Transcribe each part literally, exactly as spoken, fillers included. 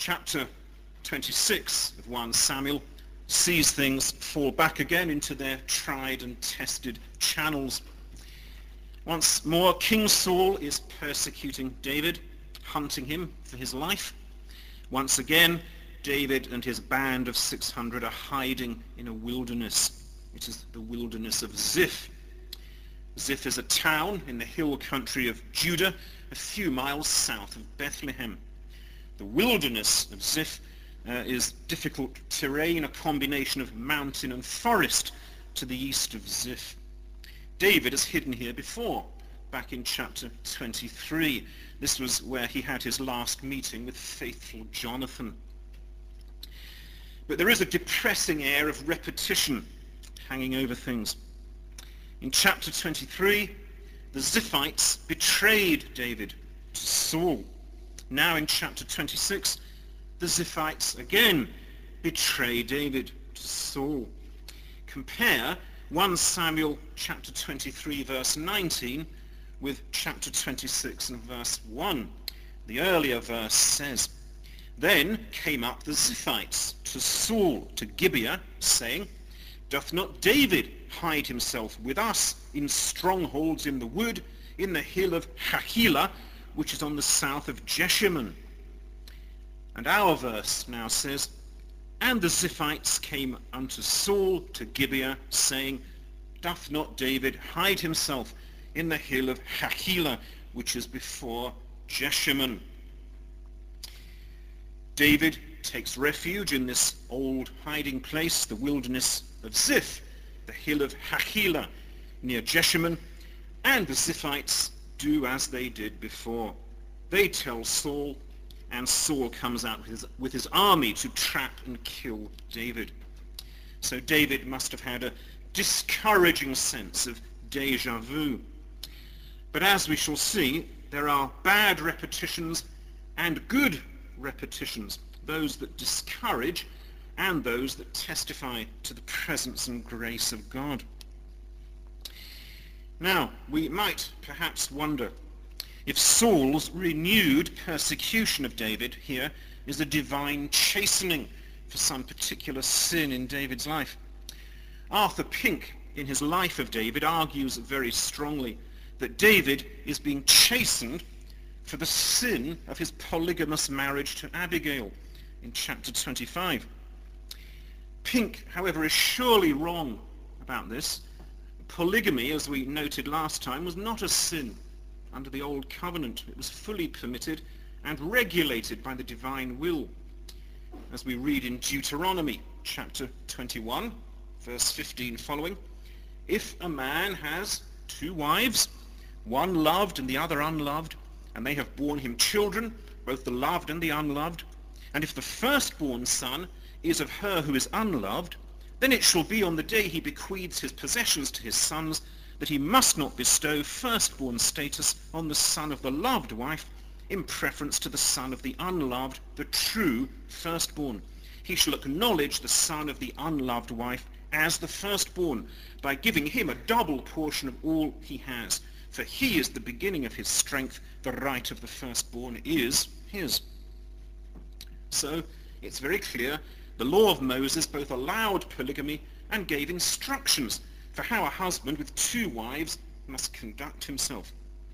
Chapter twenty-six of First Samuel sees things fall back again into their tried and tested channels. Once more, King Saul is persecuting David, hunting him for his life. Once again, David and his band of six hundred are hiding in a wilderness. It is the wilderness of Ziph. Ziph is a town in the hill country of Judah, a few miles south of Bethlehem. The wilderness of Ziph uh, is difficult terrain, a combination of mountain and forest to the east of Ziph. David is hidden here before, back in chapter twenty-three. This was where he had his last meeting with faithful Jonathan. But there is a depressing air of repetition hanging over things. In chapter twenty-three, the Ziphites betrayed David to Saul. Now in chapter twenty-six, the Ziphites again betray David to Saul. Compare First Samuel chapter twenty-three verse nineteen with chapter twenty-six and verse one. The earlier verse says, "Then came up the Ziphites to Saul to Gibeah, saying, Doth not David hide himself with us in strongholds in the wood, in the hill of Hachilah, which is on the south of Jeshimon?" And our verse now says, "And the Ziphites came unto Saul to Gibeah, saying, Doth not David hide himself in the hill of Hachilah, which is before Jeshimon?" David takes refuge in this old hiding place, the wilderness of Ziph, the hill of Hachilah, near Jeshimon, and the Ziphites do as they did before. They tell Saul, and Saul comes out with his, with his army to trap and kill David. So David must have had a discouraging sense of déjà vu. But as we shall see, there are bad repetitions and good repetitions, those that discourage and those that testify to the presence and grace of God. Now, we might perhaps wonder if Saul's renewed persecution of David here is a divine chastening for some particular sin in David's life. Arthur Pink, in his Life of David, argues very strongly that David is being chastened for the sin of his polygamous marriage to Abigail in chapter twenty-five. Pink, however, is surely wrong about this. Polygamy, as we noted last time, was not a sin under the Old Covenant. It was fully permitted and regulated by the divine will. As we read in Deuteronomy chapter twenty-one, verse fifteen following, "If a man has two wives, one loved and the other unloved, and they have borne him children, both the loved and the unloved, and if the firstborn son is of her who is unloved, then it shall be on the day he bequeaths his possessions to his sons that he must not bestow firstborn status on the son of the loved wife in preference to the son of the unloved, the true firstborn. He shall acknowledge the son of the unloved wife as the firstborn by giving him a double portion of all he has. For he is the beginning of his strength, the right of the firstborn is his." So it's very clear the law of Moses both allowed polygamy and gave instructions for how a husband with two wives must conduct himself.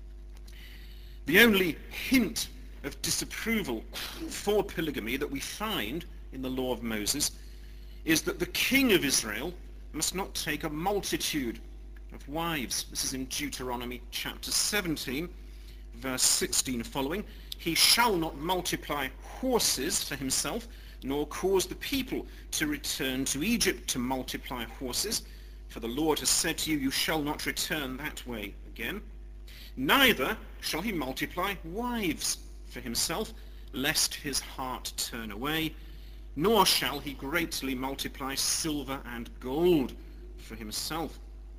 The only hint of disapproval for polygamy that we find in the law of Moses is that the king of Israel must not take a multitude of wives. This is in Deuteronomy chapter seventeen, verse sixteen following. "He shall not multiply horses for himself, nor cause the people to return to Egypt to multiply horses. For the Lord has said to you, you shall not return that way again. Neither shall he multiply wives for himself, lest his heart turn away, nor shall he greatly multiply silver and gold for himself."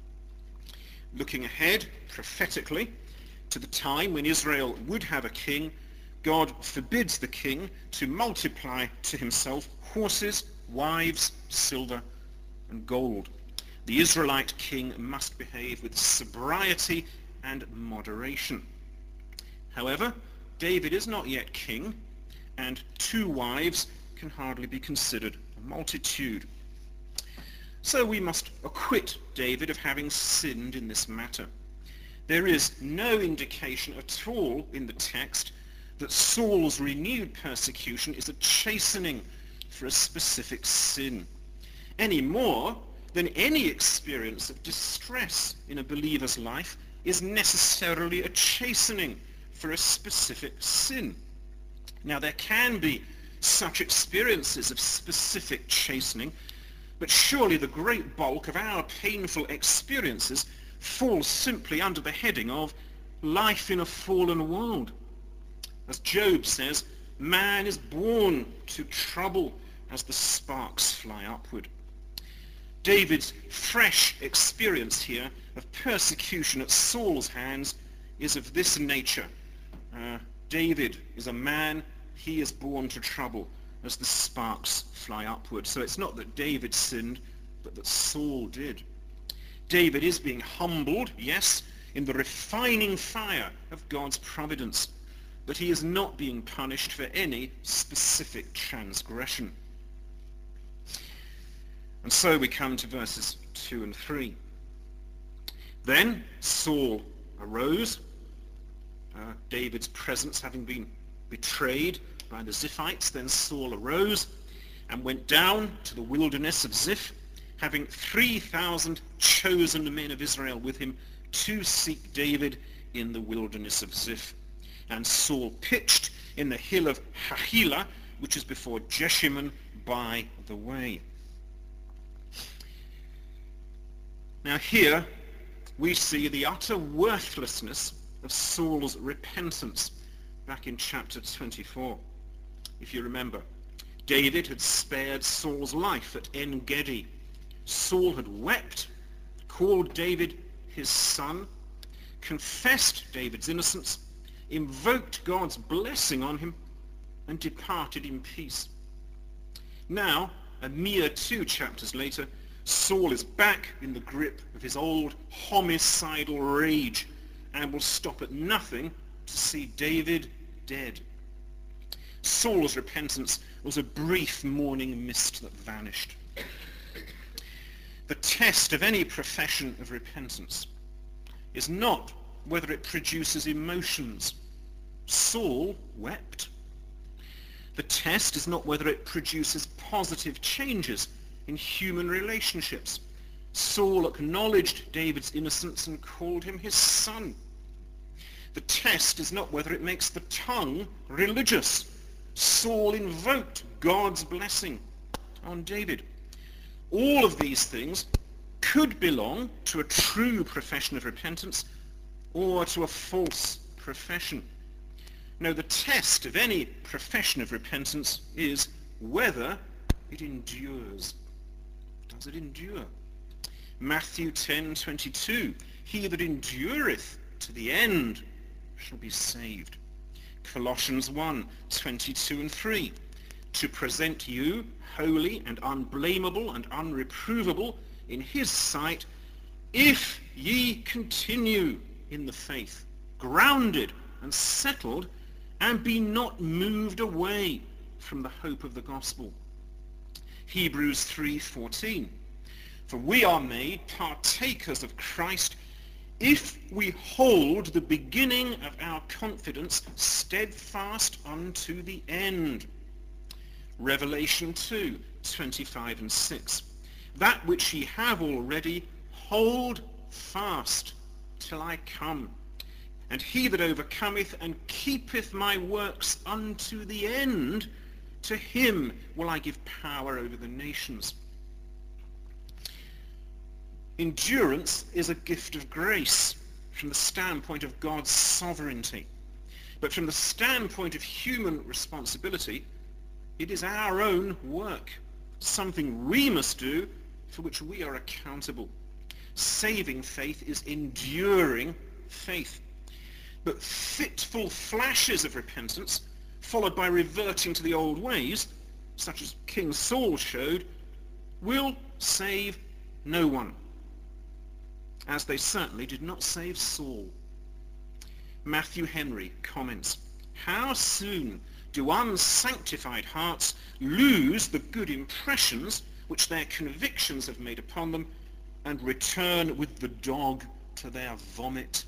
Looking ahead prophetically to the time when Israel would have a king, God forbids the king to multiply to himself horses, wives, silver, and gold. The Israelite king must behave with sobriety and moderation. However, David is not yet king, and two wives can hardly be considered a multitude. So we must acquit David of having sinned in this matter. There is no indication at all in the text that Saul's renewed persecution is a chastening for a specific sin, any more than any experience of distress in a believer's life is necessarily a chastening for a specific sin. Now, there can be such experiences of specific chastening, but surely the great bulk of our painful experiences falls simply under the heading of life in a fallen world. As Job says, man is born to trouble as the sparks fly upward. David's fresh experience here of persecution at Saul's hands is of this nature. Uh, David is a man, he is born to trouble as the sparks fly upward. So it's not that David sinned, but that Saul did. David is being humbled, yes, in the refining fire of God's providence, but he is not being punished for any specific transgression. And so we come to verses two and three. Then Saul arose, uh, David's presence having been betrayed by the Ziphites. Then Saul arose and went down to the wilderness of Ziph, having three thousand chosen men of Israel with him to seek David in the wilderness of Ziph. And Saul pitched in the hill of Hachilah, which is before Jeshimon by the way. Now here we see the utter worthlessness of Saul's repentance back in chapter twenty-four. If you remember, David had spared Saul's life at En-Gedi. Saul had wept, called David his son, confessed David's innocence, invoked God's blessing on him, and departed in peace. Now, a mere two chapters later, Saul is back in the grip of his old homicidal rage and will stop at nothing to see David dead. Saul's repentance was a brief morning mist that vanished. The test of any profession of repentance is not whether it produces emotions. Saul wept. The test is not whether it produces positive changes in human relationships. Saul acknowledged David's innocence and called him his son. The test is not whether it makes the tongue religious. Saul invoked God's blessing on David. All of these things could belong to a true profession of repentance or to a false profession. No, the test of any profession of repentance is whether it endures. Does it endure? Matthew ten twenty-two, he that endureth to the end shall be saved. Colossians one twenty-two and three, to present you holy and unblameable and unreprovable in his sight, if ye continue in the faith, grounded and settled, and be not moved away from the hope of the gospel. Hebrews three fourteen, for we are made partakers of Christ if we hold the beginning of our confidence steadfast unto the end. Revelation two twenty-five and six, that which ye have already, hold fast till I come. And he that overcometh and keepeth my works unto the end, to him will I give power over the nations. Endurance is a gift of grace from the standpoint of God's sovereignty. But from the standpoint of human responsibility, it is our own work, something we must do for which we are accountable. Saving faith is enduring faith. But fitful flashes of repentance, followed by reverting to the old ways, such as King Saul showed, will save no one, as they certainly did not save Saul. Matthew Henry comments, how soon do unsanctified hearts lose the good impressions which their convictions have made upon them, and return with the dog to their vomit.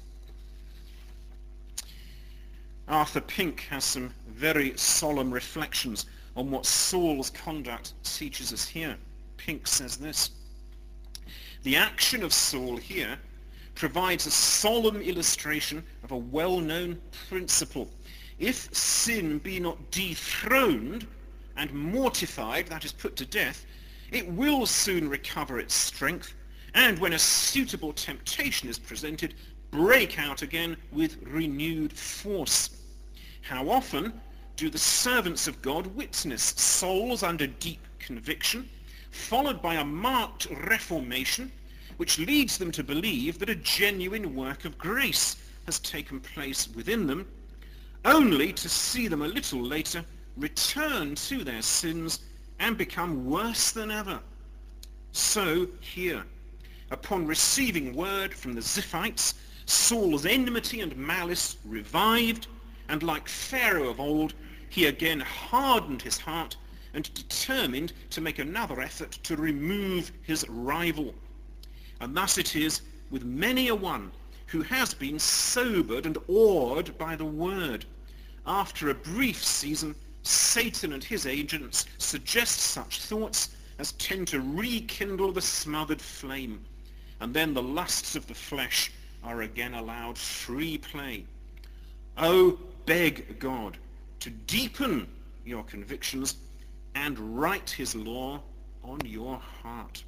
Arthur Pink has some very solemn reflections on what Saul's conduct teaches us here. Pink says this: "The action of Saul here provides a solemn illustration of a well-known principle. If sin be not dethroned and mortified, that is, put to death, it will soon recover its strength, and when a suitable temptation is presented, break out again with renewed force. How often do the servants of God witness souls under deep conviction, followed by a marked reformation, which leads them to believe that a genuine work of grace has taken place within them, only to see them a little later return to their sins and become worse than ever. So here, upon receiving word from the Ziphites, Saul's enmity and malice revived, and like Pharaoh of old, he again hardened his heart and determined to make another effort to remove his rival. And thus it is with many a one who has been sobered and awed by the word. After a brief season, Satan and his agents suggest such thoughts as tend to rekindle the smothered flame, and then the lusts of the flesh are again allowed free play. Oh, beg God to deepen your convictions and write his law on your heart."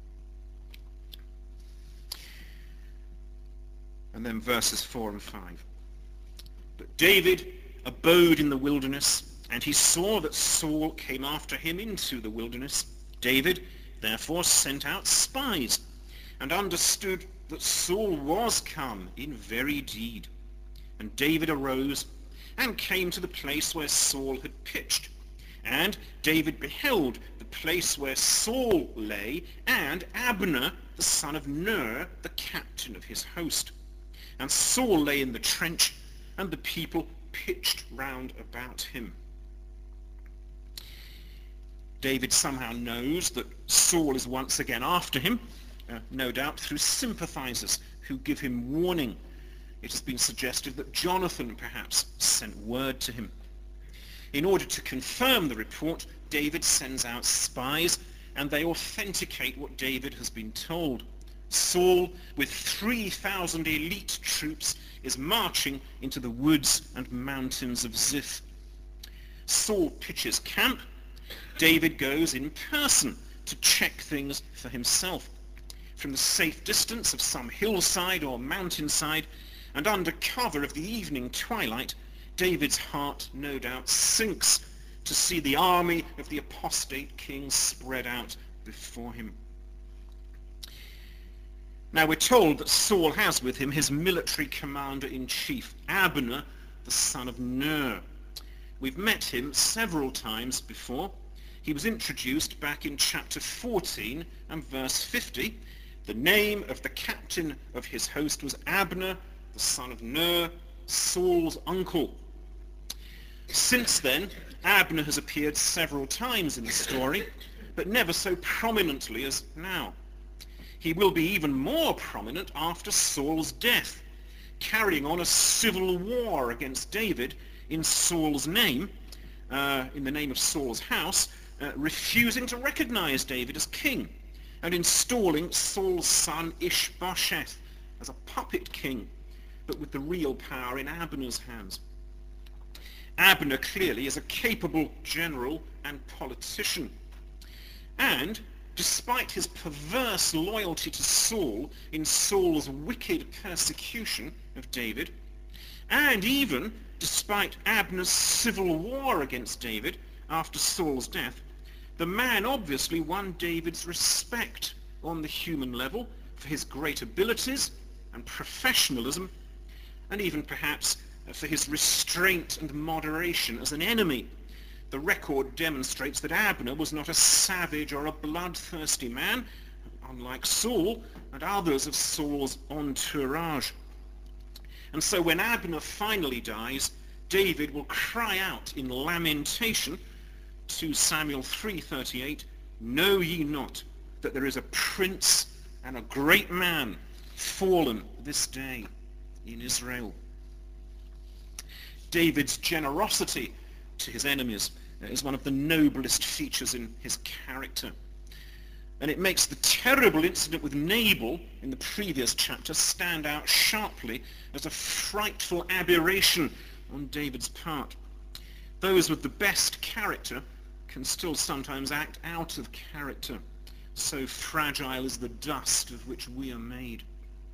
And then verses four and five. "But David abode in the wilderness, and he saw that Saul came after him into the wilderness. David therefore sent out spies, and understood that Saul was come in very deed. And David arose, and came to the place where Saul had pitched. And David beheld the place where Saul lay, and Abner the son of Ner, the captain of his host. And Saul lay in the trench, and the people pitched round about him." David somehow knows that Saul is once again after him, uh, no doubt through sympathizers who give him warning. It has been suggested that Jonathan perhaps sent word to him. In order to confirm the report, David sends out spies, and they authenticate what David has been told. Saul, with three thousand elite troops, is marching into the woods and mountains of Ziph. Saul pitches camp. David goes in person to check things for himself. From the safe distance of some hillside or mountainside, and under cover of the evening twilight, David's heart no doubt sinks to see the army of the apostate king spread out before him. Now we're told that Saul has with him his military commander-in-chief, Abner, the son of Ner. We've met him several times before. He was introduced back in chapter fourteen and verse fifty. The name of the captain of his host was Abner, the son of Ner, Saul's uncle. Since then, Abner has appeared several times in the story, but never so prominently as now. He will be even more prominent after Saul's death, carrying on a civil war against David in Saul's name, uh, in the name of Saul's house, uh, refusing to recognize David as king, and installing Saul's son Ishbosheth as a puppet king, but with the real power in Abner's hands. Abner clearly is a capable general and politician, and despite his perverse loyalty to Saul in Saul's wicked persecution of David, and even despite Abner's civil war against David after Saul's death, the man obviously won David's respect on the human level for his great abilities and professionalism, and even perhaps for his restraint and moderation as an enemy. The record demonstrates that Abner was not a savage or a bloodthirsty man, unlike Saul and others of Saul's entourage. And so when Abner finally dies, David will cry out in lamentation, two Samuel three thirty-eight, "Know ye not that there is a prince and a great man fallen this day in Israel?" David's generosity to his enemies is one of the noblest features in his character. And it makes the terrible incident with Nabal in the previous chapter stand out sharply as a frightful aberration on David's part. Those with the best character can still sometimes act out of character. So fragile is the dust of which we are made.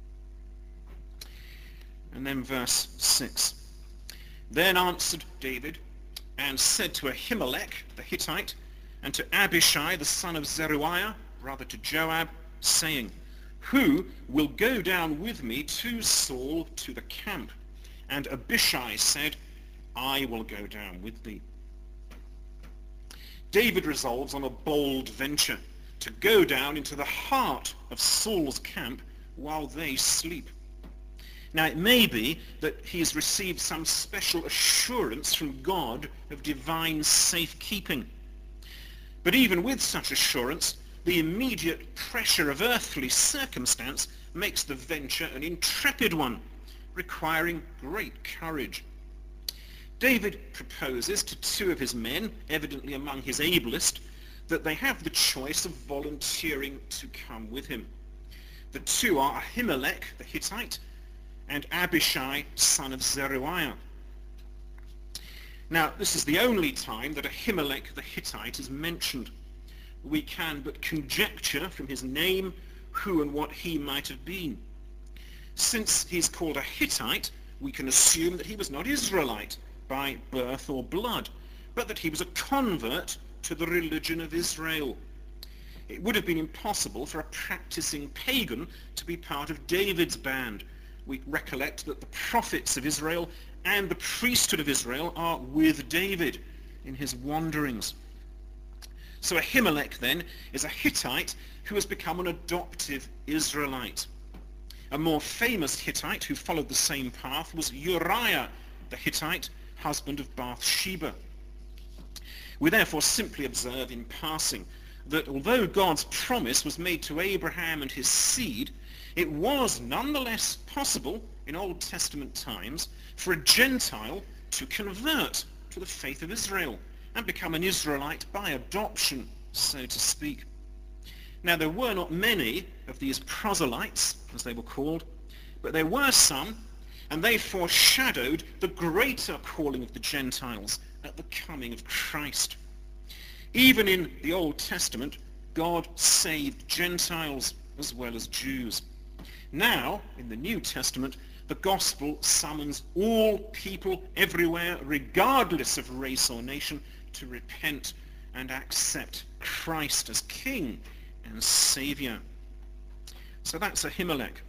And then verse six. Then answered David and said to Ahimelech the Hittite and to Abishai the son of Zeruiah, brother to Joab, saying, "Who will go down with me to Saul to the camp?" And Abishai said, "I will go down with thee." David resolves on a bold venture to go down into the heart of Saul's camp while they sleep. Now it may be that he has received some special assurance from God of divine safekeeping. But even with such assurance, the immediate pressure of earthly circumstance makes the venture an intrepid one, requiring great courage. David proposes to two of his men, evidently among his ablest, that they have the choice of volunteering to come with him. The two are Ahimelech the Hittite and Abishai son of Zeruiah. Now, this is the only time that Ahimelech the Hittite is mentioned. We can but conjecture from his name who and what he might have been. Since he's called a Hittite, we can assume that he was not Israelite by birth or blood, but that he was a convert to the religion of Israel. It would have been impossible for a practicing pagan to be part of David's band. We recollect that the prophets of Israel and the priesthood of Israel are with David in his wanderings. So Ahimelech then is a Hittite who has become an adoptive Israelite. A more famous Hittite who followed the same path was Uriah the Hittite, husband of Bathsheba. We therefore simply observe in passing that although God's promise was made to Abraham and his seed, it was nonetheless possible in Old Testament times for a Gentile to convert to the faith of Israel and become an Israelite by adoption, so to speak. Now, there were not many of these proselytes, as they were called, but there were some, and they foreshadowed the greater calling of the Gentiles at the coming of Christ. Even in the Old Testament, God saved Gentiles as well as Jews. Now, in the New Testament, the gospel summons all people everywhere, regardless of race or nation, to repent and accept Christ as King and Savior. So that's Ahimelech.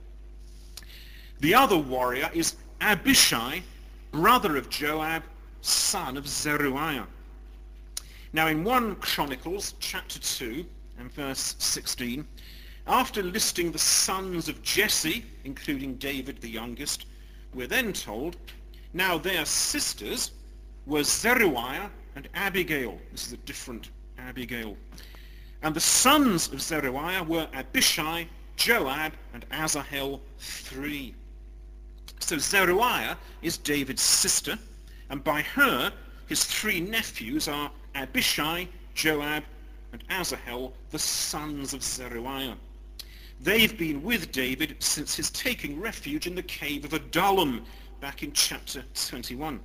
The other warrior is Abishai, brother of Joab, son of Zeruiah. Now in First Chronicles chapter two and verse sixteen, after listing the sons of Jesse, including David the youngest, we're then told, now their sisters were Zeruiah and Abigail. This is a different Abigail. And the sons of Zeruiah were Abishai, Joab, and Asahel, three. So Zeruiah is David's sister, and by her, his three nephews are Abishai, Joab, and Asahel, the sons of Zeruiah. They've been with David since his taking refuge in the cave of Adullam back in chapter twenty-one.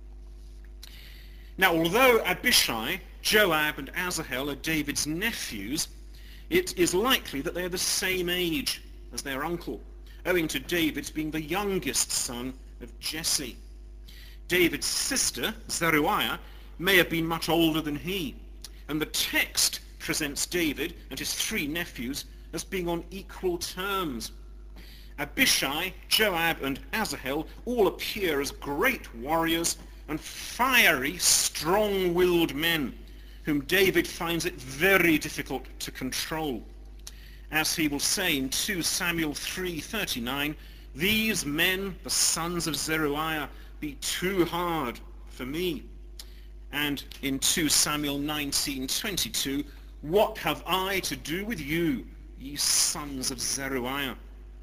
Now, although Abishai, Joab, and Asahel are David's nephews, it is likely that they are the same age as their uncle, owing to David's being the youngest son of Jesse. David's sister, Zeruiah, may have been much older than he, and the text presents David and his three nephews as being on equal terms. Abishai, Joab, and Asahel all appear as great warriors and fiery, strong-willed men whom David finds it very difficult to control. As he will say in Second Samuel three thirty-nine, these men, the sons of Zeruiah, be too hard for me. And in two Samuel nineteen twenty-two, what have I to do with you, ye sons of Zeruiah?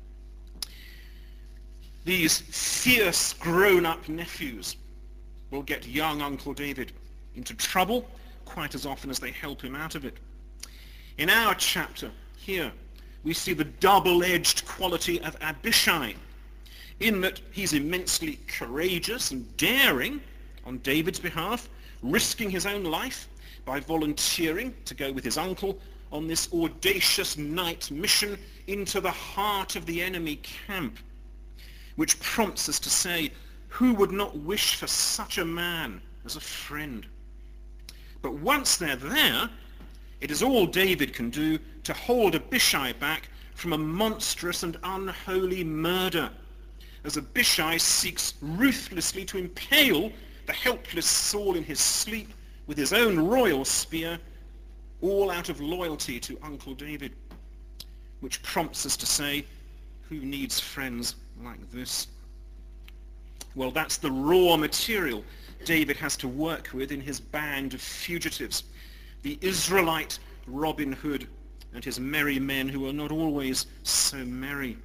These fierce grown-up nephews will get young Uncle David into trouble quite as often as they help him out of it. In our chapter here, we see the double-edged quality of Abishai, in that he's immensely courageous and daring on David's behalf, risking his own life by volunteering to go with his uncle on this audacious night mission into the heart of the enemy camp, which prompts us to say, who would not wish for such a man as a friend? But once they're there, it is all David can do to hold Abishai back from a monstrous and unholy murder, as Abishai seeks ruthlessly to impale the helpless Saul in his sleep with his own royal spear, all out of loyalty to Uncle David, which prompts us to say, who needs friends like this? Well, that's the raw material David has to work with in his band of fugitives, the Israelite Robin Hood and his merry men who are not always so merry.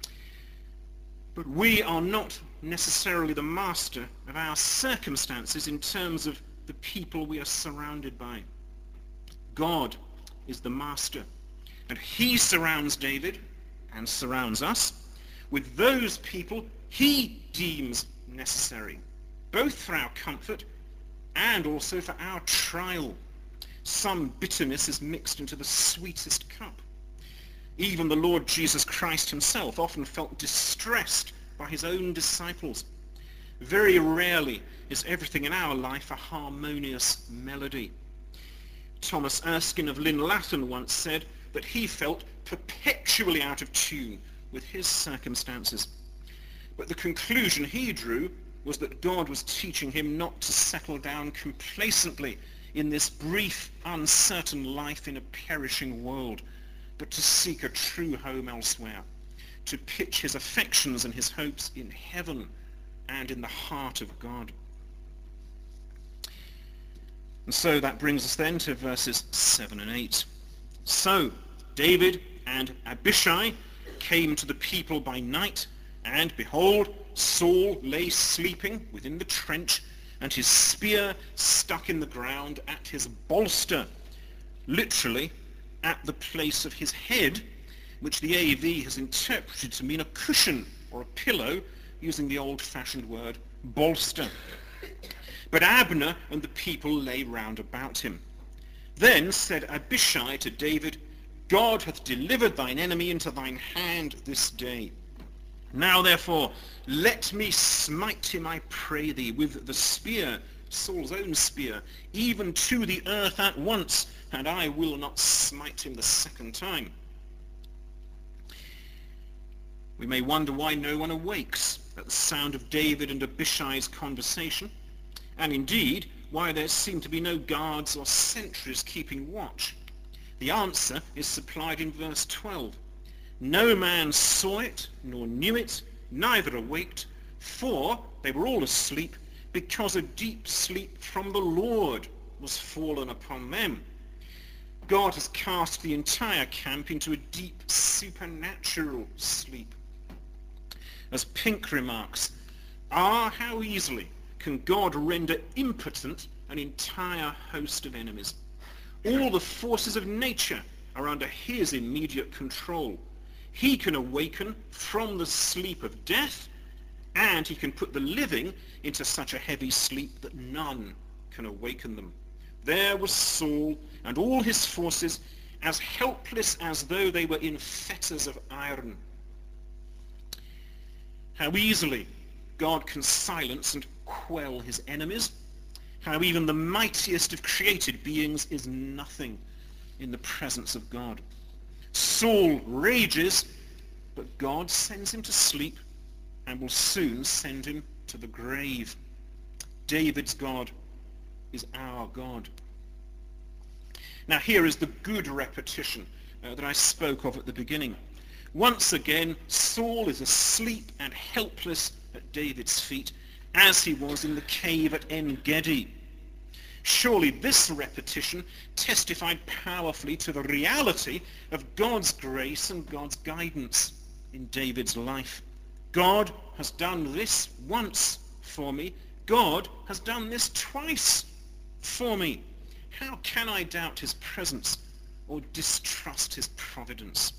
But we are not necessarily the master of our circumstances in terms of the people we are surrounded by. God is the master, and he surrounds David and surrounds us with those people he deems necessary, both for our comfort and also for our trial. Some bitterness is mixed into the sweetest cup. Even the Lord Jesus Christ himself often felt distressed by his own disciples. Very rarely is everything in our life a harmonious melody. Thomas Erskine of Lynn-Lathen once said that he felt perpetually out of tune with his circumstances. But the conclusion he drew was that God was teaching him not to settle down complacently in this brief, uncertain life in a perishing world, but to seek a true home elsewhere, to pitch his affections and his hopes in heaven and in the heart of God. And so that brings us then to verses seven and eight. So David and Abishai came to the people by night, and behold, Saul lay sleeping within the trench, and his spear stuck in the ground at his bolster, literally at the place of his head, which the A V has interpreted to mean a cushion or a pillow, using the old-fashioned word bolster. But Abner and the people lay round about him. Then said Abishai to David, God hath delivered thine enemy into thine hand this day. Now therefore, let me smite him, I pray thee, with the spear, Saul's own spear, even to the earth at once, and I will not smite him the second time. We may wonder why no one awakes at the sound of David and Abishai's conversation, and indeed why there seem to be no guards or sentries keeping watch. The answer is supplied in verse twelve. No man saw it, nor knew it, neither awaked, for they were all asleep, because a deep sleep from the Lord was fallen upon them. God has cast the entire camp into a deep supernatural sleep. As Pink remarks, ah, how easily can God render impotent an entire host of enemies. All the forces of nature are under his immediate control. He can awaken from the sleep of death, and he can put the living into such a heavy sleep that none can awaken them. There was Saul and all his forces, as helpless as though they were in fetters of iron. How easily God can silence and quell his enemies. How even the mightiest of created beings is nothing in the presence of God. Saul rages, but God sends him to sleep and will soon send him to the grave. David's God is our God. Now here is the good repetition uh, that I spoke of at the beginning. Once again, Saul is asleep and helpless at David's feet, as he was in the cave at En-Gedi. Surely this repetition testified powerfully to the reality of God's grace and God's guidance in David's life. God has done this once for me. God has done this twice for me. How can I doubt his presence or distrust his providence?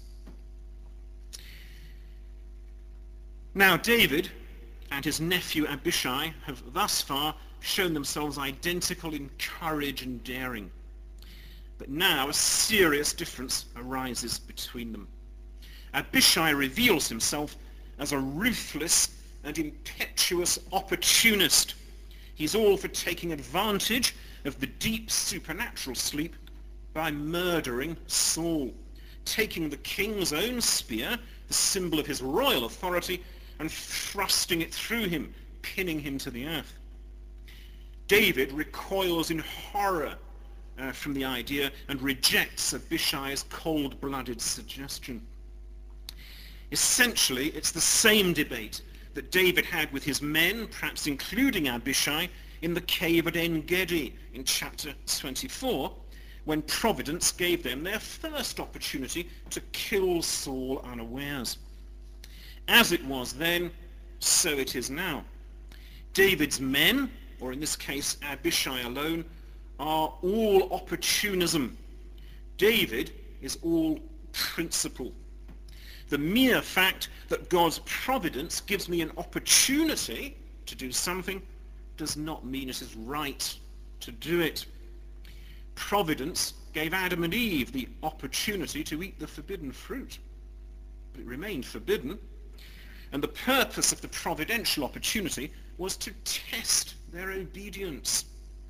Now David and his nephew Abishai have thus far shown themselves identical in courage and daring. But now a serious difference arises between them. Abishai reveals himself as a ruthless and impetuous opportunist. He's all for taking advantage of the deep supernatural sleep by murdering Saul, taking the king's own spear, the symbol of his royal authority, and thrusting it through him, pinning him to the earth. David recoils in horror uh, from the idea and rejects Abishai's cold-blooded suggestion. Essentially, it's the same debate that David had with his men, perhaps including Abishai, in the cave at En-Gedi in chapter twenty-four, when Providence gave them their first opportunity to kill Saul unawares. As it was then, so it is now. David's men, or in this case Abishai alone, are all opportunism. David is all principle. The mere fact that God's providence gives me an opportunity to do something does not mean it is right to do it. Providence gave Adam and Eve the opportunity to eat the forbidden fruit, but it remained forbidden. And the purpose of the providential opportunity was to test their obedience.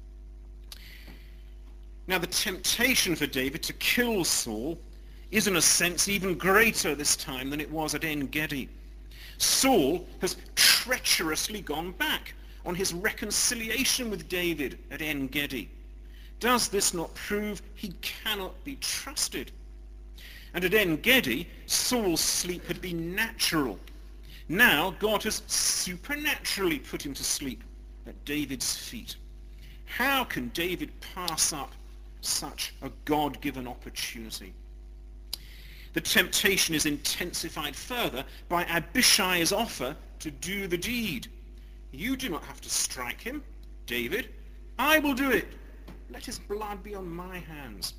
Now the temptation for David to kill Saul is in a sense even greater this time than it was at En-Gedi. Saul has treacherously gone back on his reconciliation with David at En-Gedi. Does this not prove he cannot be trusted? And at En-Gedi, Saul's sleep had been natural. Now God has supernaturally put him to sleep at David's feet. How can David pass up such a God-given opportunity? The temptation is intensified further by Abishai's offer to do the deed. You do not have to strike him, David. I will do it. Let his blood be on my hands.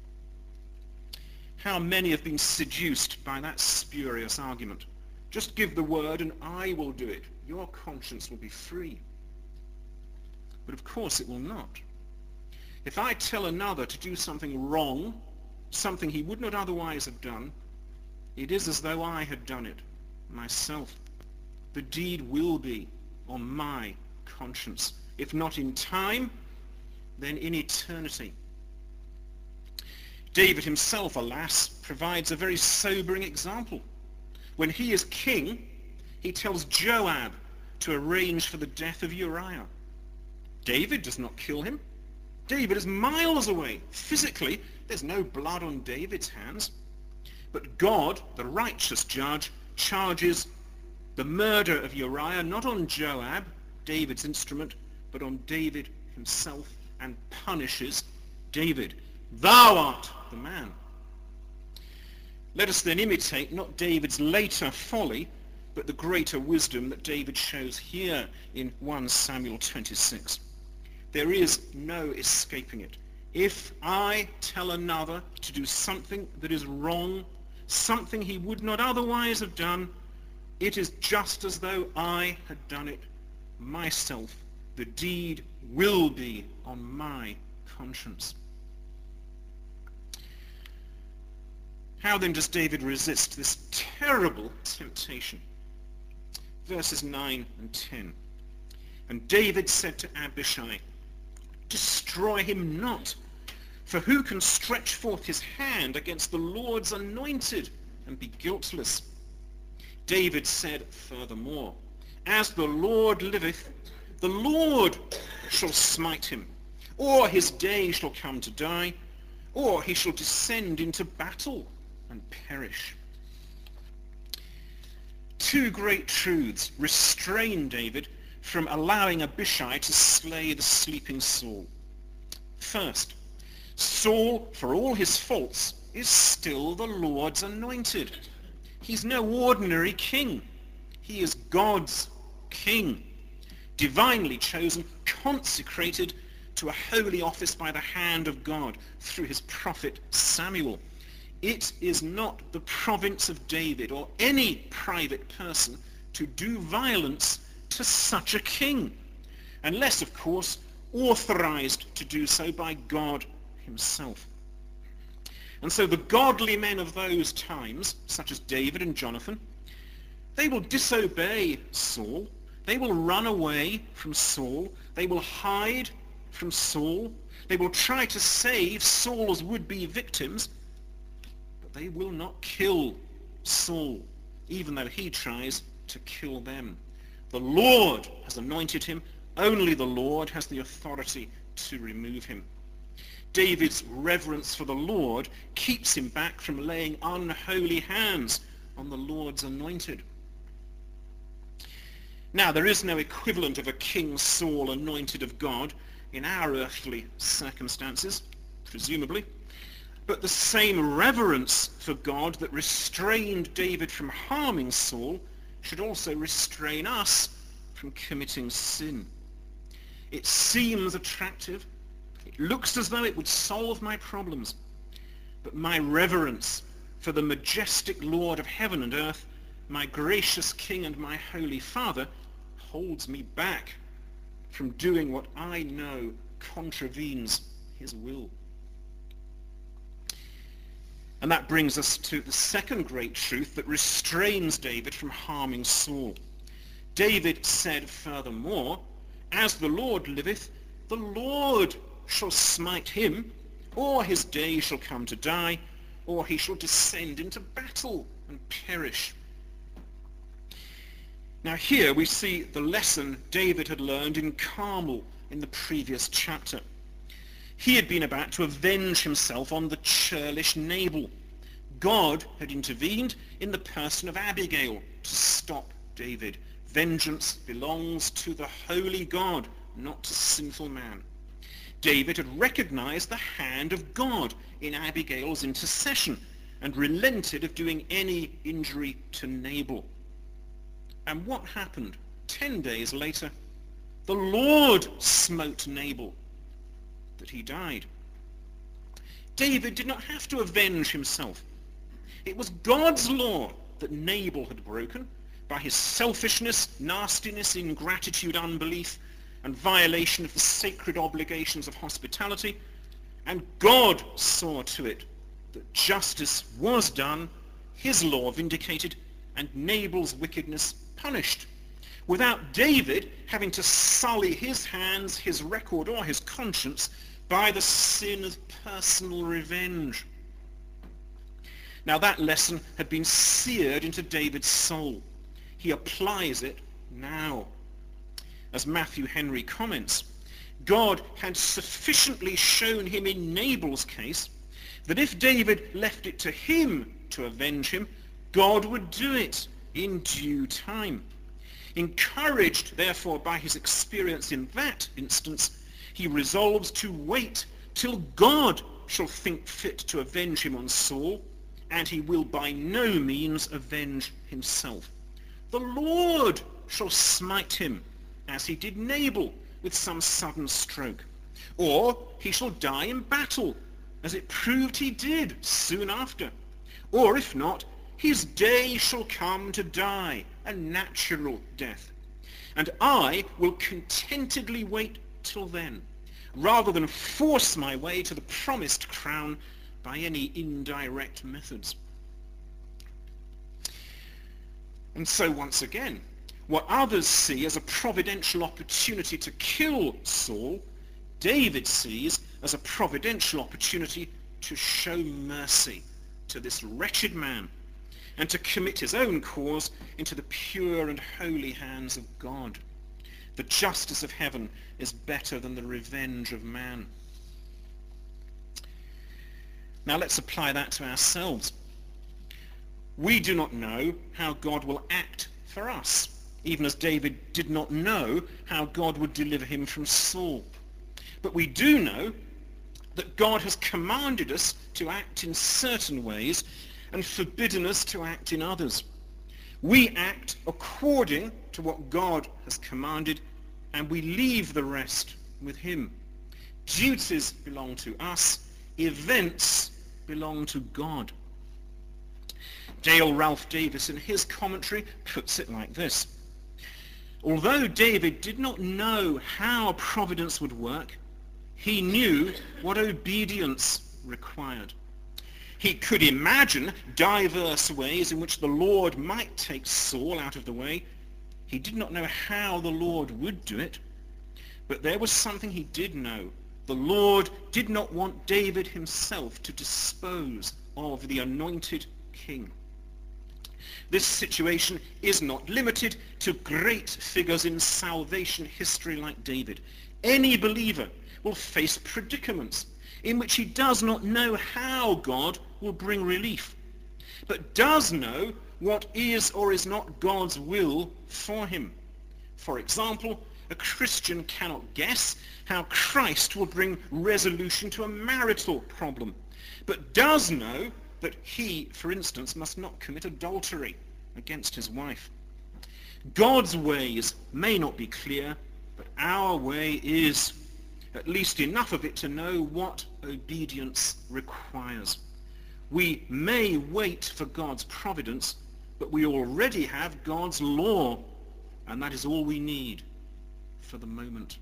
How many have been seduced by that spurious argument? Just give the word and I will do it. Your conscience will be free. But of course it will not. If I tell another to do something wrong, something he would not otherwise have done, it is as though I had done it myself. The deed will be on my conscience. If not in time, then in eternity. David himself, alas, provides a very sobering example. When he is king, he tells Joab to arrange for the death of Uriah. David does not kill him. David is miles away. Physically, there's no blood on David's hands. But God, the righteous judge, charges the murder of Uriah not on Joab, David's instrument, but on David himself, and punishes David. Thou art the man. Let us then imitate not David's later folly, but the greater wisdom that David shows here in First Samuel twenty-six. There is no escaping it. If I tell another to do something that is wrong, something he would not otherwise have done, it is just as though I had done it myself. The deed will be on my conscience. How then does David resist this terrible temptation? Verses nine and ten. And David said to Abishai, destroy him not, for who can stretch forth his hand against the Lord's anointed and be guiltless? David said furthermore, as the Lord liveth, the Lord shall smite him, or his day shall come to die, or he shall descend into battle and perish. Two great truths restrain David from allowing Abishai to slay the sleeping Saul. First, Saul, for all his faults, is still the Lord's anointed. He's no ordinary king. He is God's king, divinely chosen, consecrated to a holy office by the hand of God through his prophet Samuel. It is not the province of David or any private person to do violence to such a king, unless, of course, authorized to do so by God himself. And so the godly men of those times, such as David and Jonathan, they will disobey Saul. They will run away from Saul. They will hide from Saul. They will try to save Saul's would-be victims, but they will not kill Saul, even though he tries to kill them. The Lord has anointed him. Only the Lord has the authority to remove him. David's reverence for the Lord keeps him back from laying unholy hands on the Lord's anointed. Now, there is no equivalent of a King Saul anointed of God in our earthly circumstances, presumably, but the same reverence for God that restrained David from harming Saul should also restrain us from committing sin. It seems attractive. It looks as though it would solve my problems. But my reverence for the majestic Lord of heaven and earth, my gracious King and my Holy Father, holds me back from doing what I know contravenes his will. And that brings us to the second great truth that restrains David from harming Saul. David said furthermore, "As the Lord liveth, the Lord shall smite him, or his day shall come to die, or he shall descend into battle and perish." Now here we see the lesson David had learned in Carmel in the previous chapter. He had been about to avenge himself on the churlish Nabal. God had intervened in the person of Abigail to stop David. Vengeance belongs to the holy God, not to sinful man. David had recognized the hand of God in Abigail's intercession and relented of doing any injury to Nabal. And what happened? Ten days later, the Lord smote Nabal, that he died. David did not have to avenge himself. It was God's law that Nabal had broken by his selfishness, nastiness, ingratitude, unbelief, and violation of the sacred obligations of hospitality, and God saw to it that justice was done, his law vindicated, and Nabal's wickedness punished, without David having to sully his hands, his record, or his conscience by the sin of personal revenge. Now that lesson had been seared into David's soul. He applies it now. As Matthew Henry comments, God had sufficiently shown him in Nabal's case that if David left it to him to avenge him, God would do it in due time. Encouraged, therefore, by his experience in that instance, he resolves to wait till God shall think fit to avenge him on Saul, and he will by no means avenge himself. The Lord shall smite him, as he did Nabal, with some sudden stroke. Or he shall die in battle, as it proved he did soon after. Or if not, his day shall come to die, a natural death. And I will contentedly wait till then, rather than force my way to the promised crown by any indirect methods. And so once again, what others see as a providential opportunity to kill Saul, David sees as a providential opportunity to show mercy to this wretched man and to commit his own cause into the pure and holy hands of God. The justice of heaven is better than the revenge of man. Now let's apply that to ourselves. We do not know how God will act for us even as David did not know how God would deliver him from Saul. But we do know that God has commanded us to act in certain ways and forbidden us to act in others. We act according to what God has commanded, and we leave the rest with him. Duties belong to us, events belong to God. Dale Ralph Davis, in his commentary, puts it like this: although David did not know how providence would work, he knew what obedience required. He could imagine diverse ways in which the Lord might take Saul out of the way. He did not know how the Lord would do it, but there was something he did know. The Lord did not want David himself to dispose of the anointed king. This situation is not limited to great figures in salvation history like David. Any believer will face predicaments in which he does not know how God will bring relief, but does know what is or is not God's will for him. For example, a Christian cannot guess how Christ will bring resolution to a marital problem, but does know that he, for instance, must not commit adultery against his wife. God's ways may not be clear, but our way is. At least enough of it to know what obedience requires. We may wait for God's providence, but we already have God's law, and that is all we need for the moment.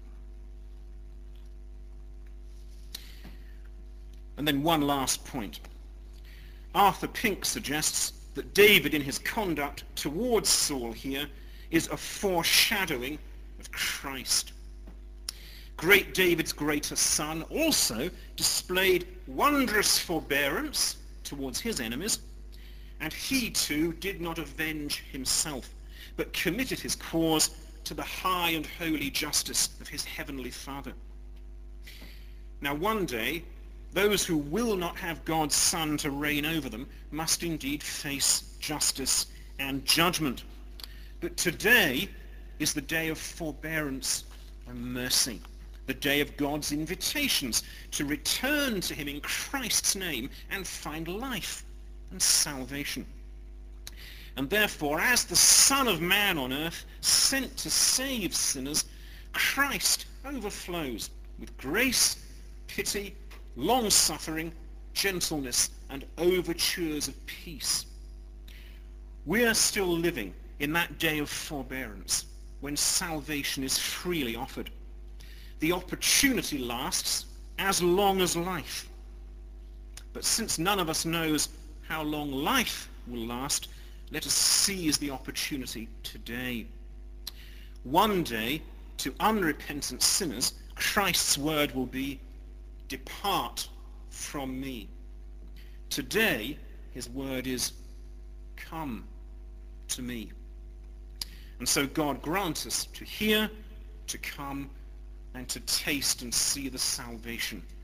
And then one last point. Arthur Pink suggests that David, in his conduct towards Saul here, is a foreshadowing of Christ. Great David's greater son also displayed wondrous forbearance towards his enemies, and he too did not avenge himself, but committed his cause to the high and holy justice of his heavenly Father. Now one day, those who will not have God's Son to reign over them must indeed face justice and judgment. But today is the day of forbearance and mercy, the day of God's invitations to return to him in Christ's name and find life and salvation. And therefore, as the Son of Man on earth, sent to save sinners, Christ overflows with grace, pity, long-suffering, gentleness, and overtures of peace. We are still living in that day of forbearance, when salvation is freely offered. The opportunity lasts as long as life. But since none of us knows how long life will last, let us seize the opportunity today. One day, to unrepentant sinners, Christ's word will be, "Depart from me." Today, his word is, "Come to me." And so God grants us to hear, to come, and to taste and see the salvation